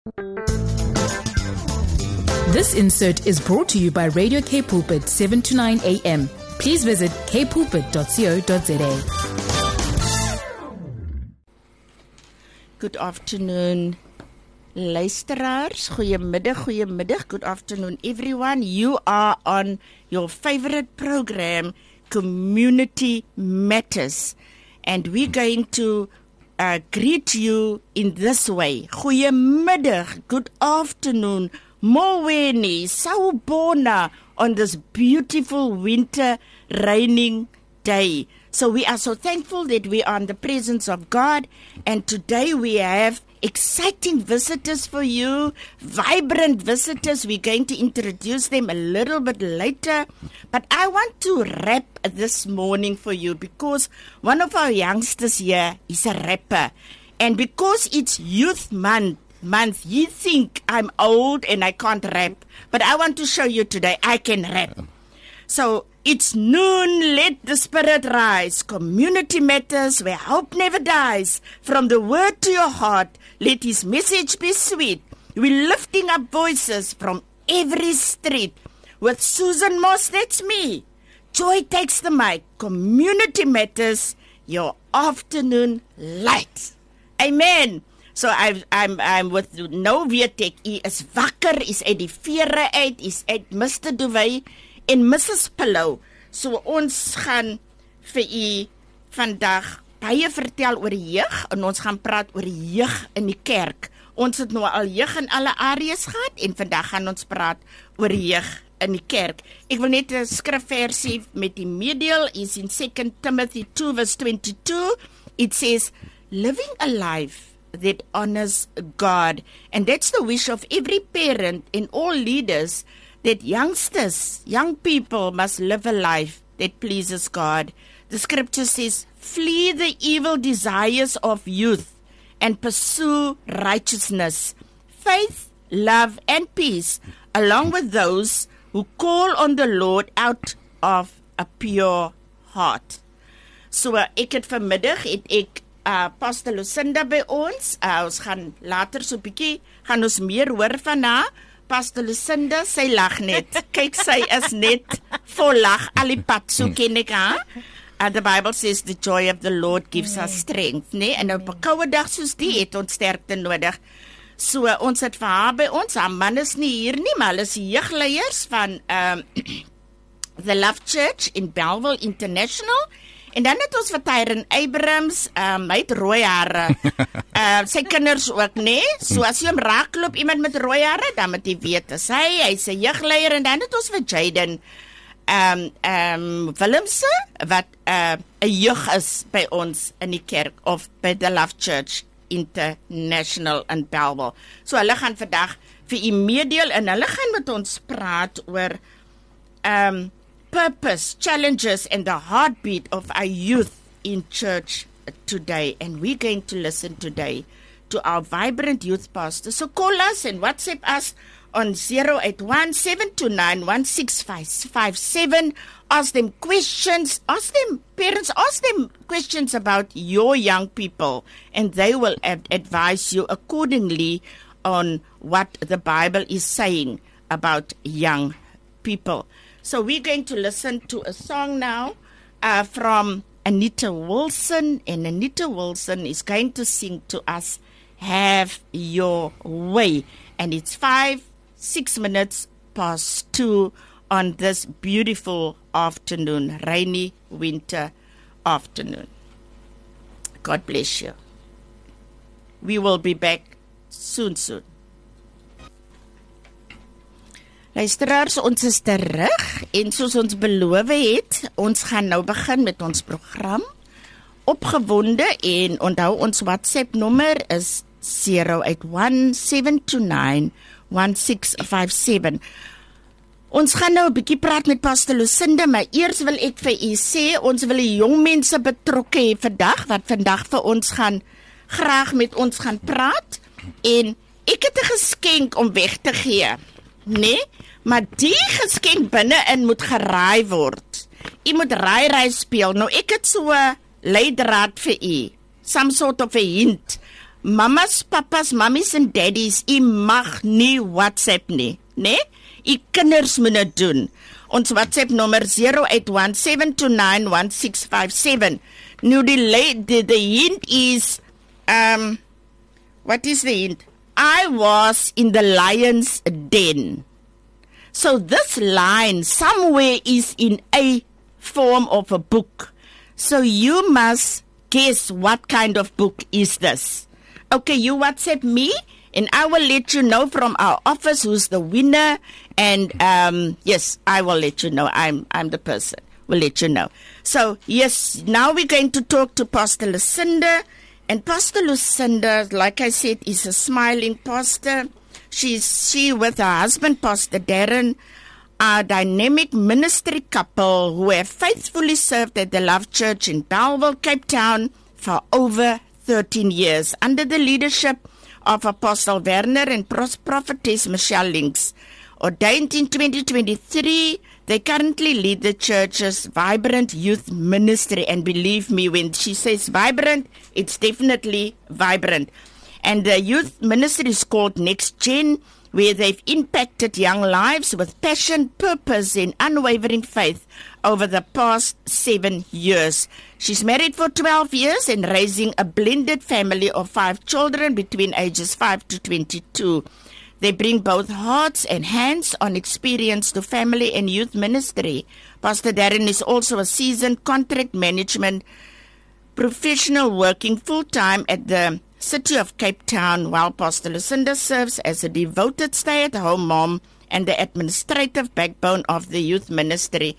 This insert is brought to you by Radio K Pulpit 7 to 9 a.m. Please visit kpulpit.co.za. Good afternoon, luisteraars. Goeiemiddag. Good afternoon, everyone. You are on your favorite program, Community Matters. And we're going to greet you in this way. Goeiemiddag, good afternoon, Moweni, Sawubona, on this beautiful winter raining day. So we are so thankful that we are in the presence of God, and today we have exciting visitors for you, vibrant visitors. We're going to introduce them a little bit later, but I want to rap this morning for you because one of our youngsters here is a rapper, and because it's Youth Month, you think I'm old and I can't rap, but I want to show you today I can rap. So it's noon, let the spirit rise. Community Matters, where hope never dies. From the word to your heart, let his message be sweet. We're lifting up voices from every street. With Susan Moss, that's me. Joy takes the mic. Community Matters, your afternoon light. Amen. So I'm with nou weet ek, hy is wakker, is uit die vere uit, is uit Mr. Duvet en Mrs. Pillow. So ons gaan vir u vandag baie vertel oor jeug, en ons gaan praat oor jeug in die kerk. Ons het nou al jeug in alle areas gehad, en vandag gaan ons praat oor jeug in die kerk. Ek wil net 'n skrifversie met u meedeel, is in 2 Timothy 2 verse 22. It says, living a life that honors God. And that's the wish of every parent and all leaders, that young people must live a life that pleases God. The scripture says, flee the evil desires of youth and pursue righteousness, faith, love, and peace, along with those who call on the Lord out of a pure heart. So ek het vanmiddag, ek Pastor Lucinda by ons. Ons gaan later so bietjie, gaan ons meer hoor van haar. Pastor Lucinda, sy lag net. Kyk, sy is net vol lag al die pad, so ken ek haar. The Bible says the joy of the Lord gives us strength, nee? En op 'n koue dag soos die het ons sterkte nodig. So ons het vir haar by ons. Haar man is nie hier nie, maar hulle is die jeugleiers van The Love Church in Bellville International. En dan het ons vir Tyron Abrams, hy het rooi hare. Sy kinders ook, nee? So as jy hom raakloop, iemand met rooi hare, dan moet jy weet, is hy's 'n jeugleier. En dan het ons vir Jaden Willemse, wat 'n jeug is by ons in die kerk, of by The Love Church International in Bellville. So hulle gaan vandag vir u meedeel, en hulle gaan met ons praat oor purpose, challenges, and the heartbeat of our youth in church today. And we're going to listen today to our vibrant youth pastor. So call us and WhatsApp us on 081-729-16557. Ask them questions, parents ask them questions about your young people, and they will advise you accordingly on what the Bible is saying about young people. So we're going to listen to a song now from Anita Wilson, and Anita Wilson is going to sing to us, Have Your Way. And it's 6 minutes past 2 on this beautiful afternoon, rainy winter afternoon. God bless you. We will be back soon. Luisteraars, ons is terug, en soos ons beloof het, ons gaan nou begin met ons program. Opgewonde, en onthou ons WhatsApp nommer is 081-729-1657. Ons gaan nou 'n bietjie praat met Pastor Lucinda, maar eers wil ek vir u sê, ons wil die jong mense betrokke hê vandag, wat vandag vir ons gaan graag met ons gaan praat, en ek het 'n geskenk om weg te gee, nee? Maar die geskenk binne-in moet geraai word. U moet raai speel. Nou ek het so 'n leidraad vir u, some sort of a hint. mamas, papas, mummies en daddies, u mag nie WhatsApp nie, né? U kinders moet dit doen. Ons WhatsApp nommer 0817291657. Nou the hint is, what is the hint? I was in the lion's den. So this line somewhere is in a form of a book. So you must guess what kind of book is this. Okay, you WhatsApp me and I will let you know from our office who's the winner. And yes, I will let you know. I'm the person. We'll let you know. So yes, now we're going to talk to Pastor Lucinda. And Pastor Lucinda, like I said, is a smiling pastor. She with her husband, Pastor Darren, a dynamic ministry couple who have faithfully served at the Love Church in Bellville, Cape Town for over 13 years under the leadership of Apostle Werner and Prophetess Michelle Links. Ordained in 2023, they currently lead the church's vibrant youth ministry. And believe me, when she says vibrant, it's definitely vibrant. And the youth ministry is called Next Gen, where they've impacted young lives with passion, purpose, and unwavering faith over the past 7 years. She's married for 12 years and raising a blended family of 5 children between ages 5 to 22. They bring both hearts and hands-on experience to family and youth ministry. Pastor Darren is also a seasoned contract management professional working full-time at the City of Cape Town, while Pastor Lucinda serves as a devoted stay-at-home mom and the administrative backbone of the youth ministry.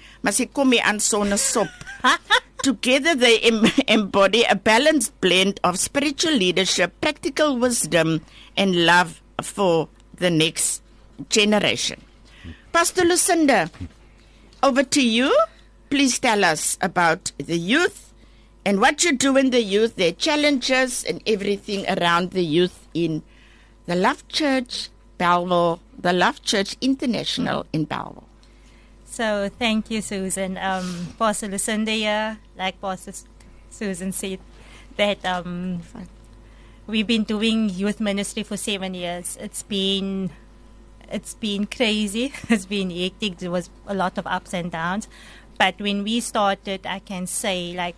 Together they embody a balanced blend of spiritual leadership, practical wisdom, and love for the next generation. Pastor Lucinda, over to you. Please tell us about the youth and what you do in the youth, their challenges and everything around the youth in the Love Church, Bellville, the Love Church International in Bellville. So thank you, Susan. Pastor Lucinda here, like Pastor Susan said, that we've been doing youth ministry for 7 years. It's been crazy. It's been hectic. There was a lot of ups and downs. But when we started, I can say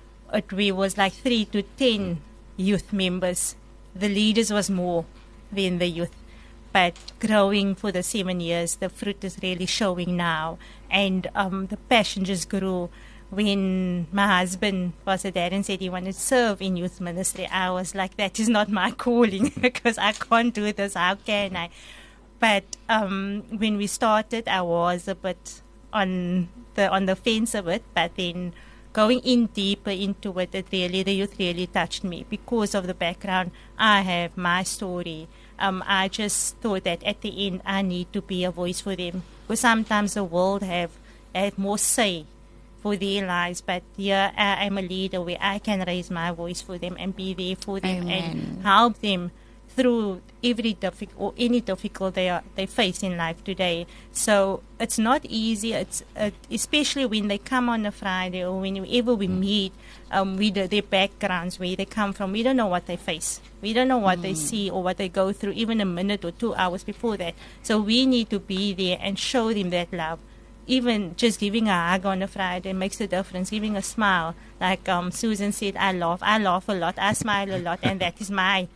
we was like 3 to 10 youth members. The leaders was more than the youth. But growing for the 7 years, the fruit is really showing now. And the passion just grew. When my husband, Pastor Darren, said he wanted to serve in youth ministry, I was like, that is not my calling because I can't do this. How can I? But when we started, I was a bit on the fence a bit. But then going in deeper into it, the youth really touched me because of the background. I have my story. I just thought that at the end, I need to be a voice for them. Because sometimes the world have more say for their lives, but here I am a leader where I can raise my voice for them and be there for them. Amen. And help them through any difficulty they face in life today. So it's not easy. It's especially when they come on a Friday or whenever we meet with their backgrounds, where they come from. We don't know what they face. We don't know what they see or what they go through even a minute or 2 hours before that. So we need to be there and show them that love. Even just giving a hug on a Friday makes a difference. Giving a smile, like Susan said, I laugh a lot, I smile a lot, and that is my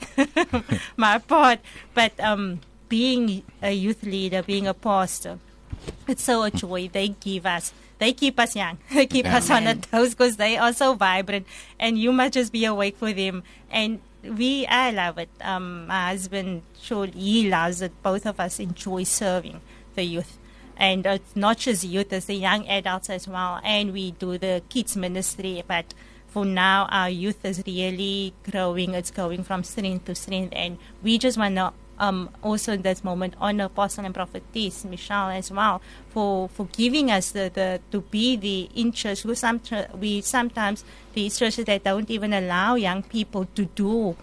my part. But being a youth leader, being a pastor, it's so a joy. They keep us young. They keep us on our toes because they are so vibrant, and you must just be awake for them. And I love it. My husband, he loves it. Both of us enjoy serving the youth. And it's not just youth, it's the young adults as well. And we do the kids ministry. But for now, our youth is really growing. It's going from strength to strength. And we just want to also in this moment honor Apostle and Prophetess Michelle as well for giving us to be the in church. Sometimes these churches that don't even allow young people to do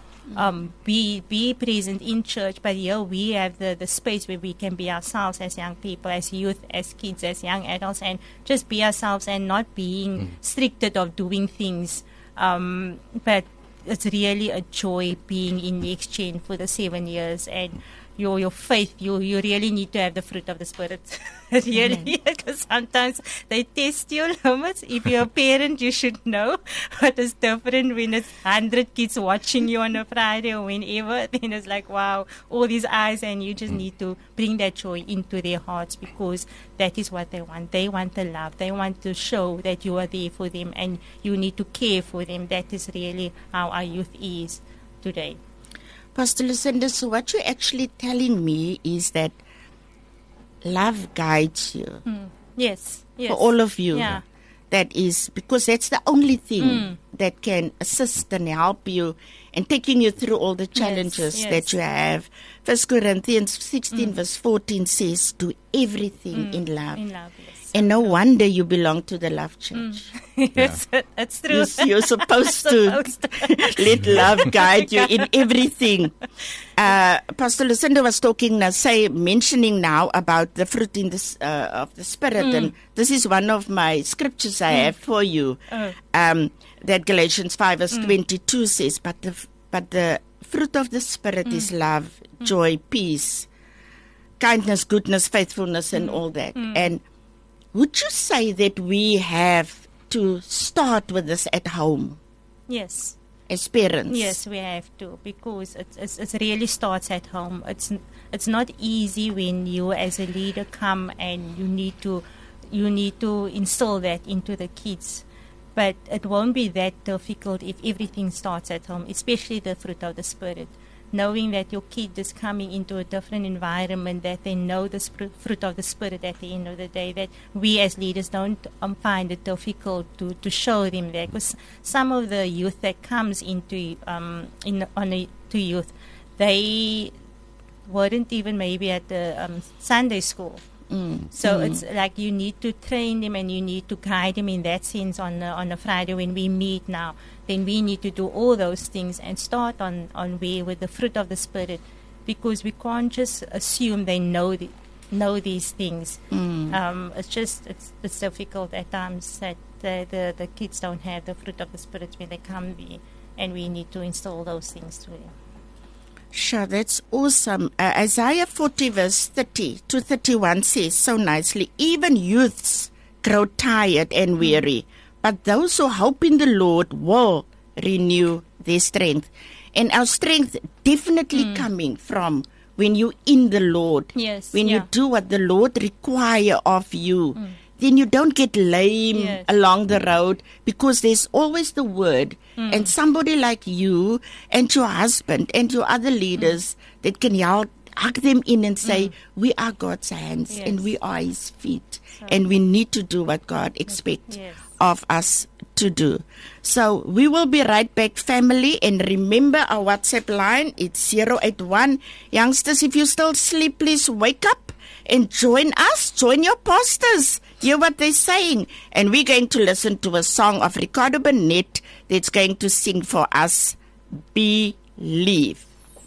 be present in church, but here we have the space where we can be ourselves as young people, as youth, as kids, as young adults, and just be ourselves and not being restricted of doing things. But it's really a joy being in the exchange for the 7 years, and your faith, you really need to have the fruit of the Spirit. Really, because sometimes they test your limits. If you're a parent, you should know. But it's different when it's 100 kids watching you on a Friday or whenever. Then it's like, wow, all these eyes, and you just need to bring that joy into their hearts, because that is what they want. They want the love. They want to show that you are there for them and you need to care for them. That is really how our youth is today. Pastor Lucinda, so what you're actually telling me is that love guides you. Yes. For all of you. Yeah. That is, because that's the only thing that can assist and help you and taking you through all the challenges that you have. 1 Corinthians 16 verse 14 says, do everything in love. In love, yes. And no wonder you belong to the Love Church. Yes, that's true. You're supposed to let love guide you in everything. Pastor Lucinda was talking now, mentioning now about the fruit in of the Spirit, and this is one of my scriptures I have for you. That Galatians 5 verse 22 says, but the fruit of the Spirit is love, joy, peace, kindness, goodness, faithfulness, and all that. And would you say that we have to start with this at home? Yes. As parents? Yes, we have to, because it really starts at home. It's not easy when you as a leader come and you need to instill that into the kids. But it won't be that difficult if everything starts at home, especially the fruit of the Spirit. Knowing that your kid is coming into a different environment, that they know the fruit of the Spirit at the end of the day, that we as leaders don't find it difficult to show them that. Because some of the youth that comes into to youth, they weren't even maybe at the Sunday school. So it's like you need to train them and you need to guide them in that sense on a Friday when we meet now. Then we need to do all those things and start on way with the fruit of the Spirit, because we can't just assume they know these things. It's difficult at times that the kids don't have the fruit of the Spirit when they come there, and we need to install those things to them. Sure, that's awesome. Isaiah 40 verse 30 to 31 says so nicely, even youths grow tired and weary, but those who hope in the Lord will renew their strength. And our strength definitely coming from when you're in the Lord. Yes. When you do what the Lord require of you. Then you don't get lame along the road, because there's always the word and somebody like you and your husband and your other leaders that can hug them in and say, we are God's hands and we are His feet, and we need to do what God expects of us to do. So we will be right back, family, and remember our WhatsApp line, it's 081. Youngsters, if you still sleep, please wake up and join us, join your pastors, hear what they're saying. And we're going to listen to a song of Ricardo Burnett that's going to sing for us, Believe.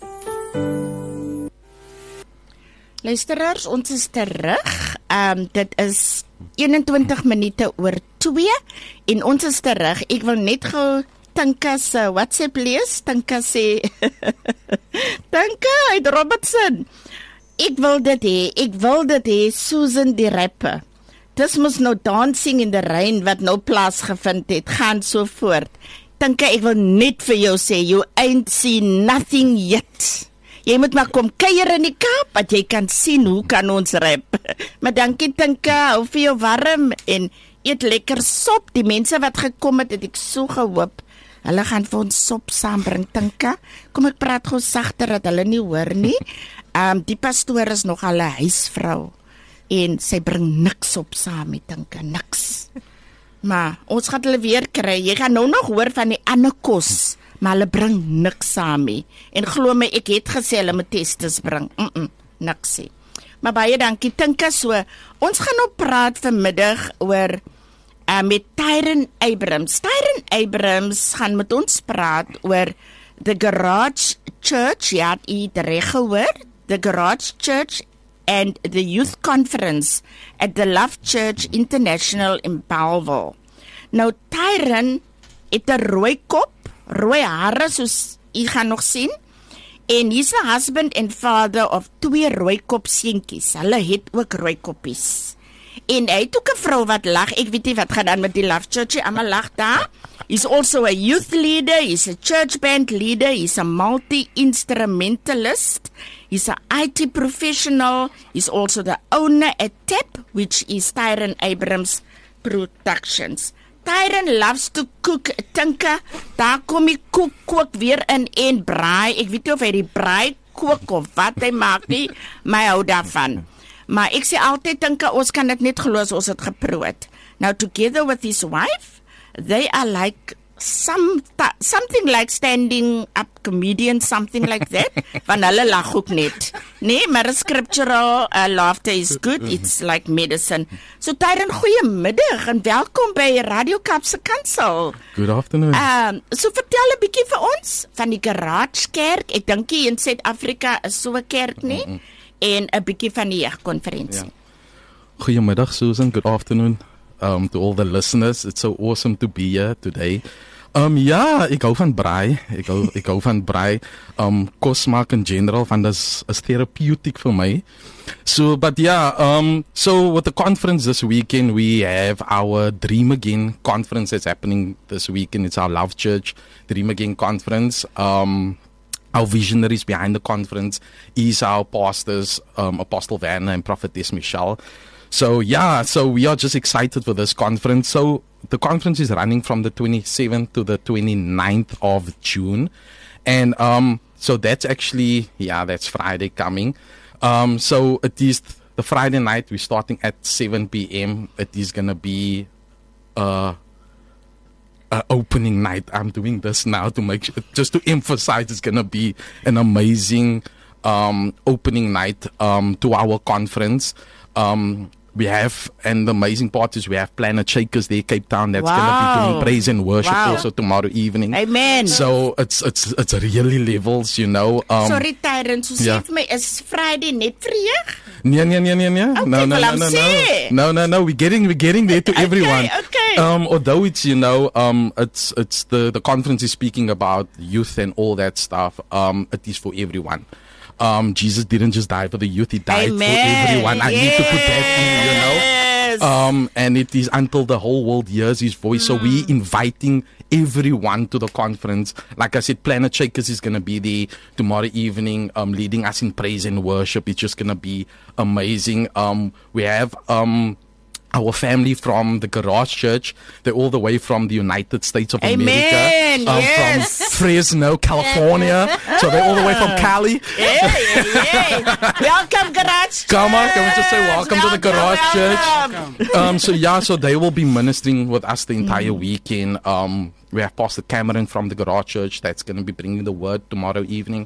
Luisteraars, ons is terug. Dit is 21 minute oor 2 en ons is terug. Ek wil net gou Tinka se WhatsApp lees. Tinka sê Tinka uit Robertson. Ek wil dit hê, Susan die rapper. Dis mos nou Dancing in the Rain wat nou plaasgevind het, gaan so voort. Tinka, ek wil net vir jou sê, you ain't seen nothing yet. Jy moet maar kom kuier in die Kaap, dat jy kan sien hoe kan ons rap. Maar dankie Tinka, hou vir jou warm en eet lekker sop. Die mense wat gekom het ek so gehoop, hulle gaan vir ons sop saambring. Tinka, kom ek praat gou sagter dat hulle nie hoor nie. Die pastoor is nog al 'n huisvrou en sy bring niks op saam met Tinka, niks. Maar ons gaan hulle weer kry. Jy gaan nou nog hoor van die ander kos, maar hulle bring niks saam nie. En glo my, ek het gesê hulle moet testes bring. Niks nie. Maar baie dankie Tinka. So, ons gaan nou praat vanmiddag oor met Tyron Abrams. Tyron Abrams gaan met ons praat oor The Garage Church. Ja, jy het reg gehoor. The Garage Church and the Youth Conference at the Love Church International in Bellville. Nou, Tyron het 'n rooi kop, rooi hare soos u gaan nog sien. En he's a husband and father of 2 rooikop seentjies. Hulle het ook rooikoppies. En hy het ook 'n vrou wat lag. Ek weet nie wat gaan aan met die Love Church. Almal lag daar. He's also a youth leader. He's a church band leader. He's a multi-instrumentalist. He's an IT professional. He's also the owner at TAP, which is Tyron Abrams Productions. Tyron loves to cook. Tinka, daar kom die kook weer in en braai. Ek weet nie of hy die braai kook of wat hy maak nie, maar hy hou daarvan. Maar ek sê altyd, Tinka, ons kan dit net glo as ons het geproe het. Now, together with his wife, they are like something like stand-up comedians, something like that. Van hulle lag ook net. Nee, maar scriptural laughter is good. It's like medicine. So, Tyron, goeiemiddag en welkom by Radio Kaapse Kansel. Good afternoon. So, vertel 'n bietjie vir ons van die Garage Kerk. Ek dink hier in Suid-Afrika is so 'n kerk, nie? En 'n bietjie van die jeugkonferensie. Goeiemiddag, Susan. Good afternoon to all the listeners. It's so awesome to be here today. Ja, ek hou van braai. Ek hou van braai. Kos maak in general, want dit is therapeutic vir my. So, but yeah, so with the conference this weekend, we have our Dream Again conference that's happening this weekend. It's our Love Church Dream Again conference. Our visionaries behind the conference is our pastors, Apostle Werner and Prophetess Michelle. So yeah, so we are just excited for this conference. So the conference is running from the 27th to the 29th of June. And so that's actually, that's Friday coming. So it is the Friday night, we're starting at 7 p.m. It is going to be opening night. I'm doing this now to make sure, just to emphasize it's going to be an amazing opening night to our conference. We have, and the amazing part is we have Planet Shakers there, Cape Town, that's going to be doing praise and worship also tomorrow evening. Amen. So it's really levels, you know. Sorry, Tyron, so sê vir my, is Friday net vir jeug? Nee. Okay, No. We're getting there to everyone. Okay. Although it's, you know, it's the conference is speaking about youth and all that stuff. It is for everyone. Jesus didn't just die for the youth, he died for everyone. I need to put that in, you know. And it is until the whole world hears his voice. So we're inviting everyone to the conference. Like I said, Planet Shakers is going to be there tomorrow evening, leading us in praise and worship. It's just going to be amazing. We have our family from the Garage Church. They're all the way from the United States of America. From Fresno, California. So they're all the way from Cali. Welcome, Garage Church. Come on, can we just say welcome to the Garage Church? So they will be ministering with us the entire weekend. We have Pastor Cameron from the Garage Church that's going to be bringing the word tomorrow evening,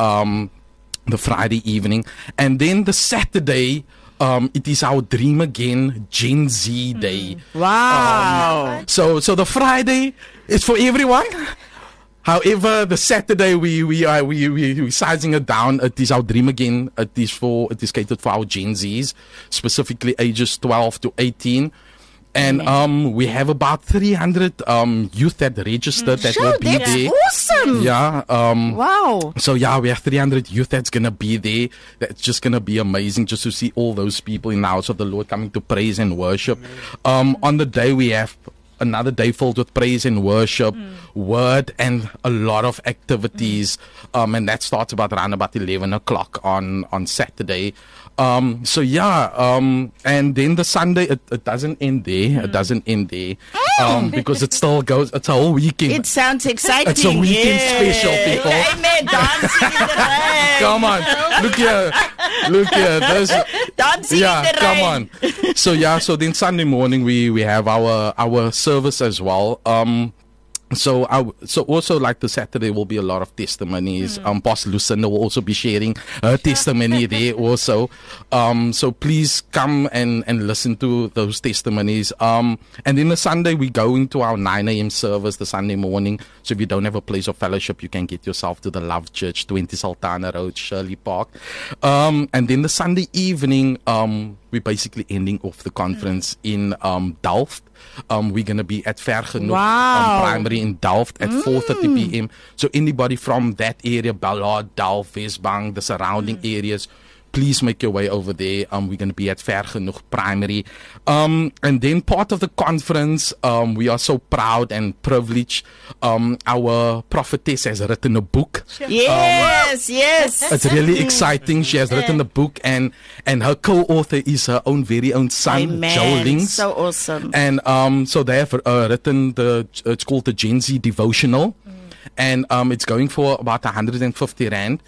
the Friday evening. And then the Saturday, it is our Dream Again Gen Z Day. Wow. So the Friday is for everyone. However, the Saturday we sizing it down. It is our Dream Again. It is catered for our Gen Zs, specifically ages 12 to 18. And we have about 300 youth that registered that will be there. Awesome. Yeah. Wow. So yeah, we have 300 youth that's gonna be there. That's just gonna be amazing just to see all those people in the house of the Lord coming to praise and worship. On the day we have another day filled with praise and worship, word, and a lot of activities. And that starts around 11 o'clock on Saturday. And then the Sunday, it doesn't end there. It doesn't end there. Because it still goes, it's a whole weekend. It sounds exciting. It's a weekend special, people. Amen. Dancing in the rain. Come on. Look here. There's, dancing in the rain. Come on. So then Sunday morning we have our service as well. So also like the Saturday will be a lot of testimonies. Pastor Lucinda will also be sharing her testimony there also. So please come and listen to those testimonies. And then the Sunday we go into our 9 a.m. service the Sunday morning. So if you don't have a place of fellowship, you can get yourself to the Love Church, 20 Sultana Road, Shirley Park. And then the Sunday evening, we're basically ending off the conference in Delft. We're going to be at Vergenoeg Primary in Delft at 4:30 p.m. So anybody from that area, Ballard, Delft, Westbank, the surrounding areas, please make your way over there. We're going to be at Vergenoeg Primary. And then part of the conference, we are so proud and privileged. Our prophetess has written a book. Yes. It's really exciting. She has written a book, and her co-author is her very own son, Amen. Joe Links. So awesome. And so they have written it's called the Gen Z Devotional, and it's going for about 150 rand.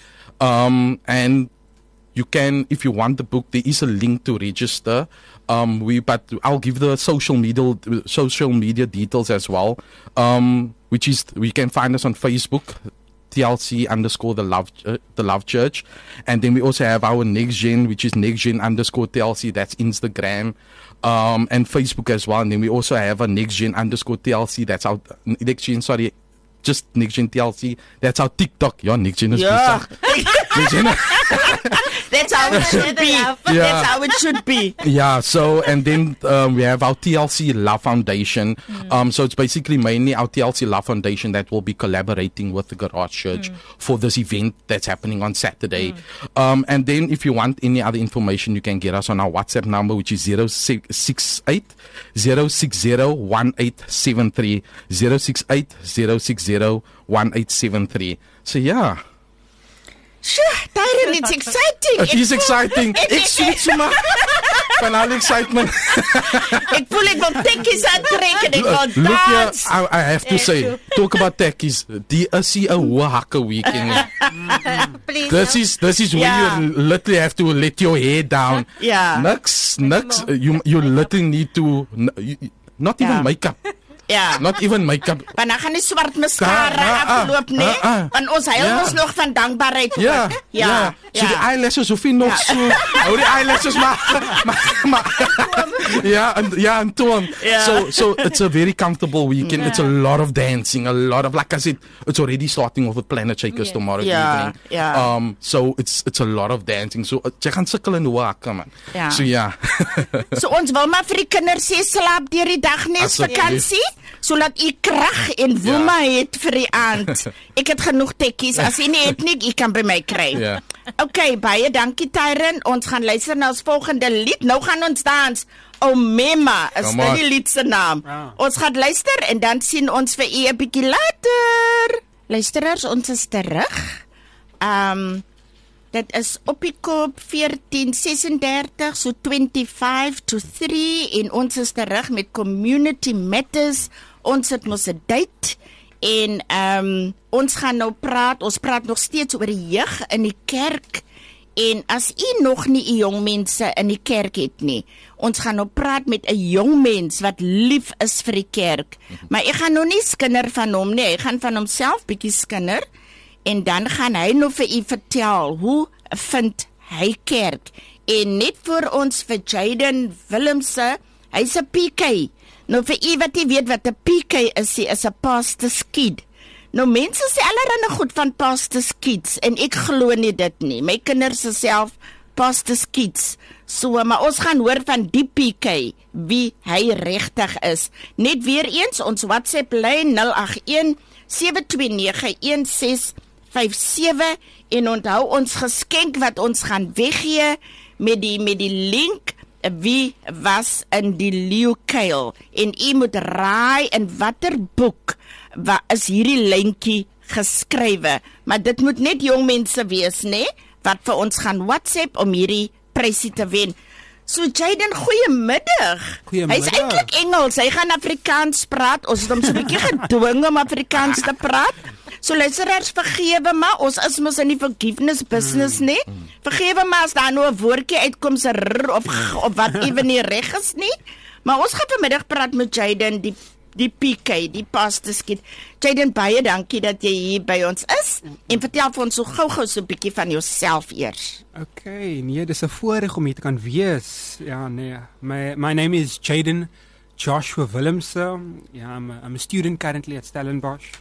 And you can, if you want the book, there is a link to register. But I'll give the social media details as well. Which is, we can find us on Facebook, TLC_ the Love Church, and then we also have our Next Gen, which is NextGen_TLC. That's Instagram, and Facebook as well. And then we also have a NextGen_TLC. That's our Next Gen. Sorry, just Next Gen TLC. That's our TikTok. Yeah, Next Gen is Next Gen. That's how it should be. That's how it should be. Yeah, so, and then we have our TLC Love Foundation. So it's basically mainly our TLC Love Foundation that will be collaborating with the Garage Church for this event that's happening on Saturday. And then if you want any other information, you can get us on our WhatsApp number, which is 068 060 1873. 068 060 1873. So yeah. Sure, Tyron, it's exciting. It is exciting. Ek sweet so maar van al excitement. Ek voel ek wil tekkies aantrek en ek wil Look here, dans. I have to say, talk about tekkies. Die is hier 'n hoë hakke weekend. Please. This is where you literally have to let your hair down. Yeah. Niks. You literally need to not even makeup. Ja. Not even makeup. Want dan gaan die swart mascara afloop, nee? Want ons huil ons nog van dankbaarheid. Ja. So die eyelashes hoef nie nog so. Hou die eyelashes maar. En toon. So it's a very comfortable weekend. It's a lot of dancing, a lot of, like I said, it's already starting off with Planet Shakers tomorrow evening. So it's a lot of dancing. So jy gaan sukkel in hoe hakke man. So ja. So ons wil maar vir die kinders sê slaap deur die dag nes vakansie. Sodat u krag en woema het vir die aand. Ek het genoeg tekkies. As u nie het nie, u kan by my kry. Okay, baie dankie Tyron. Ons gaan luister na ons volgende lied. Nou gaan ons dans. Omema is die lied se naam. Ons gaan luister en dan sien ons vir u 'n bietjie later. Luisteraars, ons is terug. Dit is op die kop 14:36, so 25 to 3 en ons is terug met Community Matters. Ons het mos 'n date en ons gaan nou praat. Ons praat nog steeds oor die jeug in die kerk. En as u nog nie 'n jong mense in die kerk het nie, ons gaan nou praat met 'n jong mens wat lief is vir die kerk. Maar ek gaan nou nie skinder van hom nie. Hy gaan van homself bietjie skinder. En dan gaan hy nou vir u vertel hoe vind hy kerk. En net vir ons vir Jaden Willemse, hy's 'n PK. Nou vir u wat jy weet wat 'n PK is, hy is 'n pastor kid. Nou mense sê allerhande goed van pastor kids en ek glo nie dit nie. My kinders is self pastor kids. So maar ons gaan hoor van die PK wie hy regtig is. Net weer eens ons WhatsApp lyn 081 729 1657 en onthou ons geskenk wat ons gaan weggee met die link wie was in die leeukuil en u moet raai in watter boek is hierdie lyntjie geskrywe, maar dit moet net jong mense wees, né, wat vir ons gaan WhatsApp om hierdie prysie te wen. So Jaden, goeiemiddag. Hy's eintlik Engels, hy gaan Afrikaans praat. Ons het hom so 'n bietjie gedwing om Afrikaans te praat. So luisteraars, vergewe maar, ons is mos in die forgiveness business, né? Vergewe maar as daar nou 'n woordjie uitkom se of wat ewen nie reg is nie. Maar ons gaan vanmiddag praat met Jaden, die PK, die pastorskid. Jaden, baie dankie dat jy hier by ons is. En vertel vir ons so gou-gou so 'n bietjie van jouself eers. Okay, nee, dis 'n voorreg om hier te kan wees. Ja, nee. My name is Jaden Joshua Willemse. Yeah, I'm a student currently at Stellenbosch.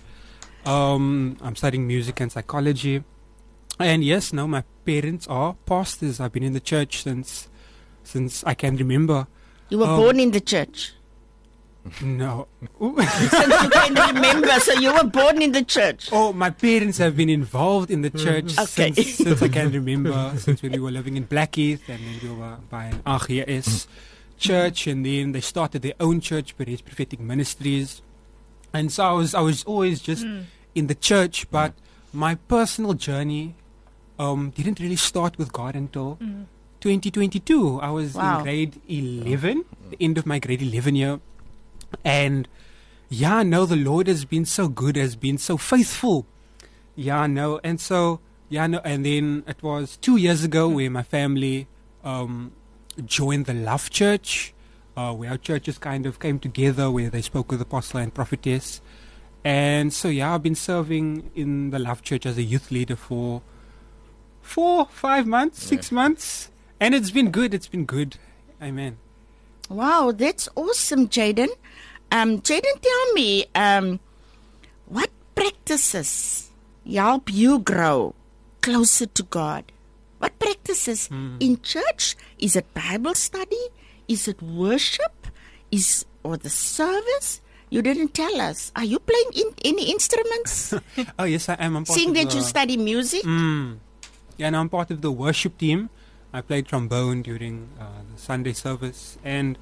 I'm studying music and psychology. And yes, no, my parents are pastors. I've been in the church since I can remember. You were born in the church. No. Since you can remember, so you were born in the church. Oh, my parents have been involved in the church Okay. since I can remember, since when we were living in Blackheath, and then we were by an AGS church, and then they started their own church, Perez Prophetic Ministries. And so I was always just in the church, but my personal journey didn't really start with God until 2022. I was Wow. in grade 11, the end of my grade 11 year. And yeah, no, the Lord has been so good, has been so faithful. Yeah, no, and so, yeah, no, and then it was 2 years ago where my family joined the Love Church, where our churches kind of came together, where they spoke with Apostle and Prophetess. And so, yeah, I've been serving in the Love Church as a youth leader for 4-5 months, 6 months. And it's been good, Amen. Wow, that's awesome, Jaden. Jaden, tell me, what practices help you grow closer to God? What practices in church? Is it Bible study? Is it worship? Or the service? You didn't tell us. Are you playing any instruments? Oh, yes, I am. I'm part Seeing of that the, you study music? Yeah, and I'm part of the worship team. I played trombone during the Sunday service. And,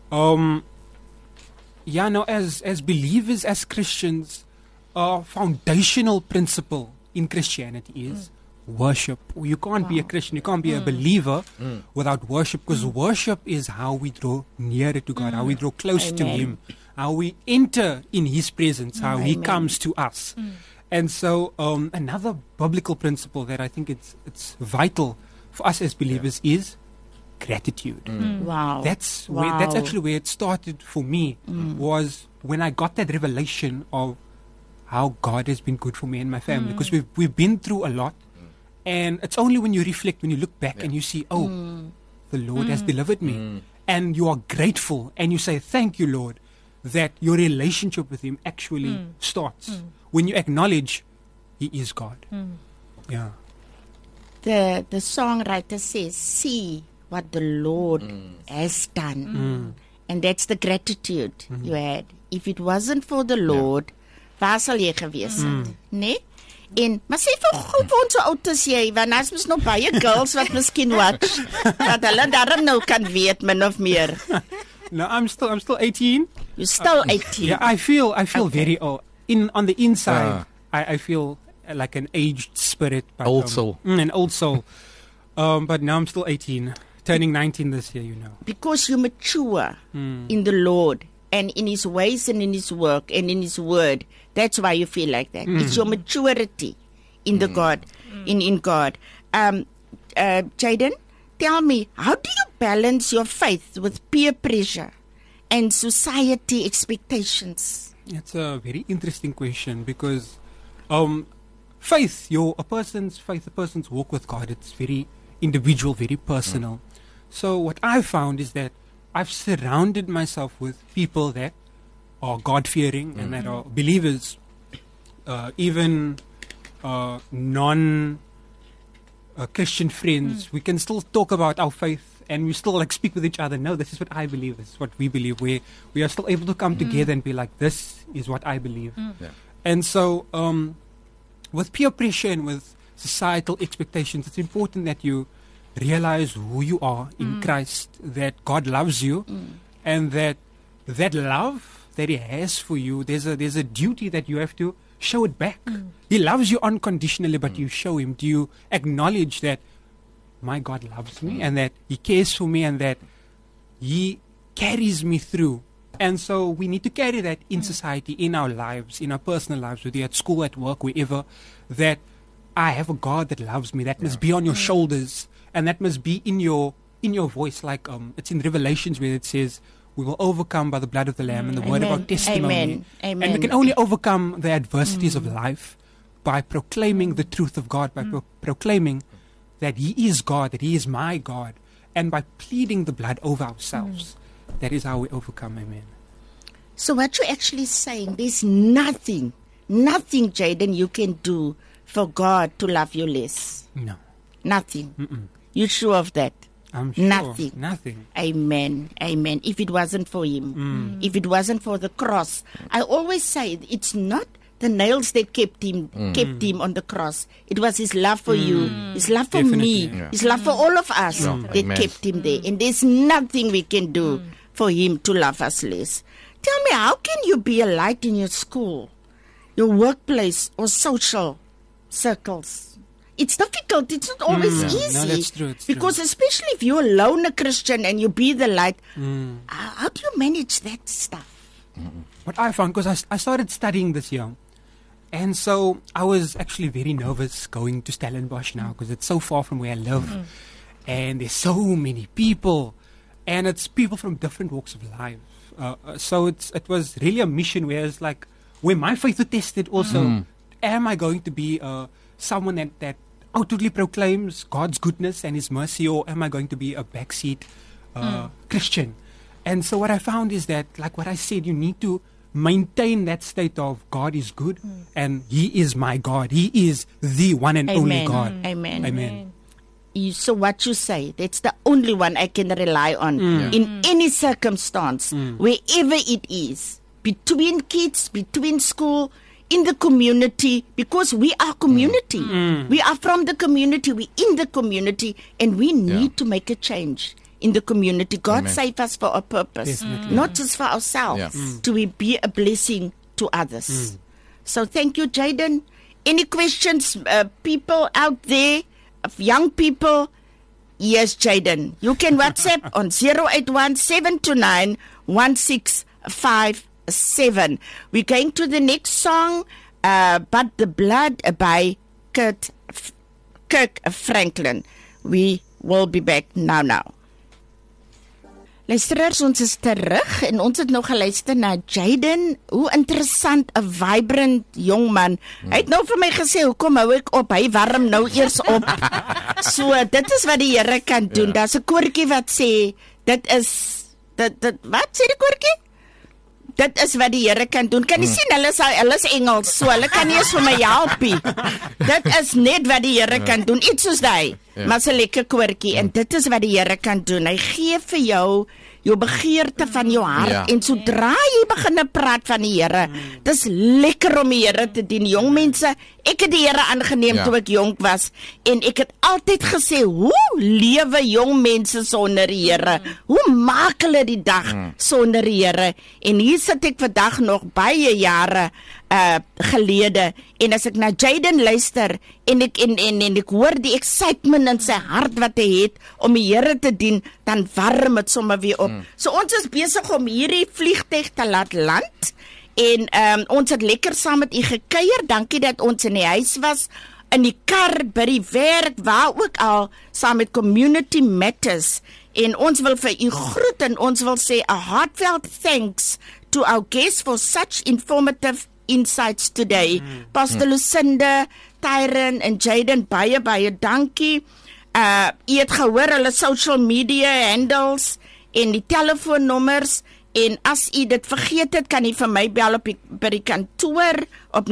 yeah, no, as believers, as Christians, our foundational principle in Christianity is worship. You can't be a Christian, you can't be a believer without worship, because worship is how we draw nearer to God, how we draw close to Amen. Him, how we enter in His presence, how He Amen. comes to us. And so another biblical principle that I think it's vital for us as believers is gratitude. Wow. That's Wow. that's actually where it started for me, was when I got that revelation of how God has been good for me and my family, because we've been through a lot, and it's only when you reflect, when you look back and you see, oh, the Lord has delivered me, and you are grateful and you say, thank you, Lord, that your relationship with Him actually starts when you acknowledge He is God. Yeah. The songwriter says, see what the Lord has done. And that's the gratitude you had. If it wasn't for the Lord, waar sal jy gewees het? Nee? En, maar sê vir gou vir ons hoe oud is jy, want as mens nog baie girls wat miskien watch, dat hulle daarom nou kan weet, min of meer. No, I'm still 18. You're still 18. Yeah, I feel Okay. very old. On the inside, I feel like an aged spirit, but, Old soul. an old soul. But now I'm still 18, turning 19 this year. Because you mature in the Lord and in His ways and in His work and in His word. That's why you feel like that. It's your maturity in the God, in God. Jaden, tell me, how do you balance your faith with peer pressure and society expectations? It's a very interesting question, because faith, a person's walk with God, it's very individual, very personal. So what I've found is that I've surrounded myself with people that are God-fearing and that are believers, even non-Christian friends. We can still talk about our faith, and we still speak with each other. No, this is what I believe. This is what we believe. We are still able to come together and be like, this is what I believe. Yeah. And so, with peer pressure and with societal expectations, it's important that you realize who you are in Christ, that God loves you, and that love that He has for you, there's a duty that you have to show it back. He loves you unconditionally, but you show Him. Do you acknowledge that my God loves me, and that He cares for me, and that He carries me through? And so we need to carry that in society, in our lives, in our personal lives, whether you're at school, at work, wherever, that I have a God that loves me. That must be on your shoulders, and that must be in your voice. Like it's in Revelations where it says, we will overcome by the blood of the Lamb and the word of our Amen. testimony. Amen. Amen. And we can only overcome the adversities of life by proclaiming the truth of God, by proclaiming that He is God, that He is my God, and by pleading the blood over ourselves. That is how we overcome. Amen. So what you're actually saying, there's nothing, Jaden, you can do for God to love you less. No. Nothing. You sure of that? I'm sure. Nothing. Amen. Amen. If it wasn't for him, if it wasn't for the cross, I always say it's not the nails that kept him on the cross. It was his love for you, his love for me, his love for all of us that kept him there. And there's nothing we can do for him to love us less. Tell me, how can you be a light in your school, your workplace, or social circles? It's difficult. It's not always easy. No, that's true. Because especially if you're alone a Christian and you be the light, how do you manage that stuff? What I found, because I started studying this year, and so I was actually very nervous going to Stellenbosch now because it's so far from where I live, and there's so many people, and it's people from different walks of life. So it was really a mission where my faith was tested also. Am I going to be someone that outwardly proclaims God's goodness and His mercy, or am I going to be a backseat Christian? And so what I found is that, like what I said, you need to maintain that state of God is good and He is my God. He is the one and only God. Amen. So what you say, that's the only one I can rely on in any circumstance, wherever it is, between kids, between school, in the community, because we are community. We are from the community, we in the community, and we need to make a change in the community. God save us for a purpose, not just for ourselves, to we be a blessing to others. So thank you, Jaden. Any questions, people out there, young people? Yes, Jaden. You can WhatsApp on 081-729-1657. We're going to the next song, But the Blood by Kirk Franklin. We will be back now. Luisteraars, ons is terug en ons het nog geluister na Jaden. Hoe interessant, 'n vibrant jong man. Hy het nou vir my gesê, hoekom hou ek op? Hy warm nou eers op. So, dit is wat die Here kan doen. Daar's 'n koortjie wat sê, wat sê die koortjie? Dit is wat die Here kan doen. Kan jy sien, hulle is Engels, so hulle kan nie eens vir my help nie. Dit is net wat die Here kan doen. Iets soos daai. Maar 'n lekker koortjie, en dit is wat die Here kan doen. Hy gee vir jou begeerte van jou hart, en sodra jy begin praat van die Here, dis lekker om die Here te dien. Jong mense, ek het die Here aangeneem toe ek jonk was, en ek het altyd gesê, hoe lewe jong mense sonder die Here? Hoe maak hulle die dag sonder die Here? En hier sit ek vandag nog baie jare gelede, en as ek na Jaden luister, en ek hoor die excitement in sy hart wat hy het om die Here te dien, dan warm het sommer weer op. So ons is besig om hierdie vliegtuig te laat land, en ons het lekker saam met u gekuier. Dankie dat ons in die huis was, in die kar, by die werk, waar ook al, saam met Community Matters, en ons wil vir u groet, en ons wil sê a heartfelt thanks to our guests for such informative insights today. Pastor Lucinda, Tyron en Jaden, baie dankie. U het gehoor hulle social media handles en die telefoonnommers, en as u dit vergeet het, kan u vir my bel by die kantoor op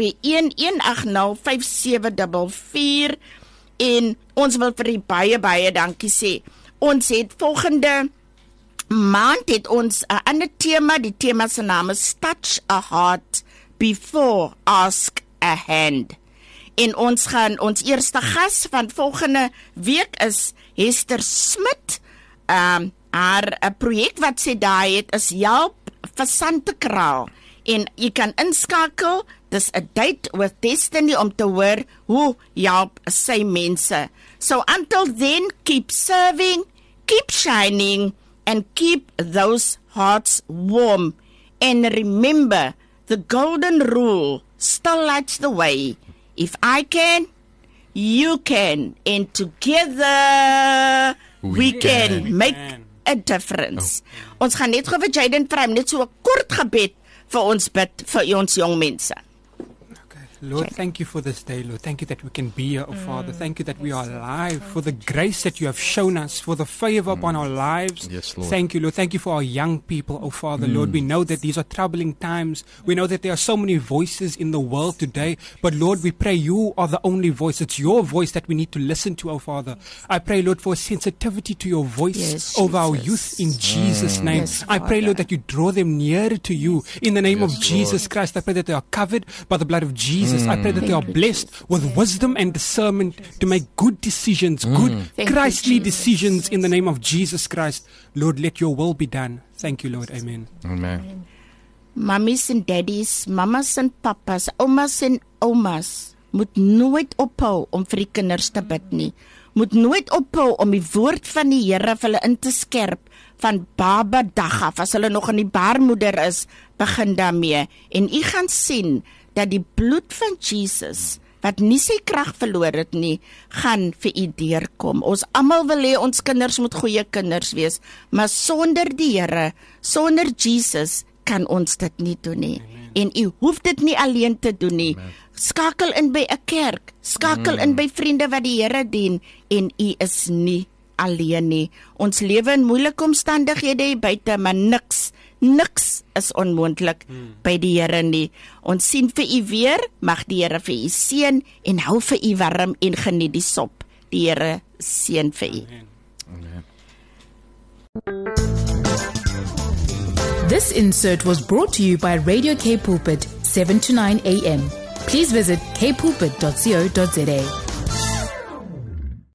021-180-5744, en ons wil vir u baie dankie sê. Ons het volgende maand het ons 'n ander tema. Die tema se naam is Touch a Heart Before Ask a Hand. En ons eerste gas van volgende week is Hester Smit. Haar projek wat sy daar het is Help vir Santekraal. En jy kan inskakel, dis 'n Date with Destiny, om te hoor hoe help sy mense. So until then, keep serving, keep shining, and keep those hearts warm. And remember, the golden rule still lights the way. If I can, you can. And together, we can make a difference. Ons gaan net gou vir Jaden vra, net so 'n kort gebed vir ons bid, vir ons jong mense. Lord, thank you for this day, Lord. Thank you that we can be here, oh Father. Thank you that we are alive, for the grace that you have shown us, for the favor upon our lives. Yes, Lord. Thank you, Lord. Thank you for our young people, oh Father. Lord, we know that these are troubling times. We know that there are so many voices in the world today. But Lord, we pray you are the only voice. It's your voice that we need to listen to, oh Father. I pray, Lord, for sensitivity to your voice Yes, over our Jesus. youth in Jesus' name. Yes, I pray, Lord, Father. that you draw them nearer to you in the name Yes, of Jesus Christ. I pray that they are covered by the blood of Jesus. I pray that they are Thank you, blessed with wisdom and discernment to make good decisions, good Thank you, Christly Jesus. decisions in the name of Jesus Christ. Lord, let your will be done. Thank you, Lord. Amen. Amen. Mummies en daddies, mamas en papas, oumas en oumas moet nooit ophou om vir die kinders te bid nie. Moet nooit ophou om die woord van die Here vir hulle in te skerp van baba dag af as hulle nog in die baarmoeder is, begin daarmee. En u gaan sien dat die bloed van Jesus wat nie sy krag verloor het nie, gaan vir u deurkom. Ons almal wil hê ons kinders moet goeie kinders wees, maar sonder die Here, sonder Jesus kan ons dit nie doen nie. En u hoef dit nie alleen te doen nie. Skakel in by 'n kerk, skakel in by vriende wat die Here dien en u is nie alleen nie. Ons lewe in moeilike omstandighede hier buite, maar niks is onmoontlik by die Here nie. Ons sien vir u weer, mag die Here vir u seën en hou vir u warm en geniet die sop. Die Here seën vir u. Amen. This insert was brought to you by Radio K Pulpit, 7 to 9 a.m. Please visit kpulpit.co.za.